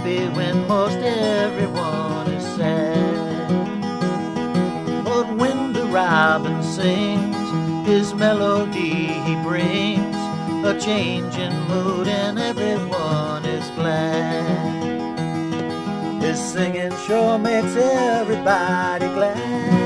happy when most everyone is sad. But when the robin sings, his melody he brings a change in mood and everyone is glad. His singing sure makes everybody glad.